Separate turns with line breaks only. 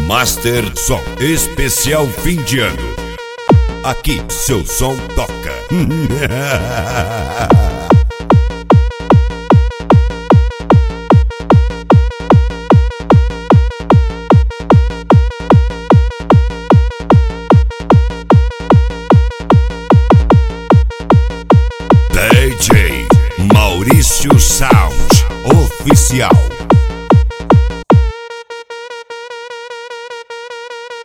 Master Som especial fim de ano. Aqui seu som toca. DJ Maurício Sound Oficial.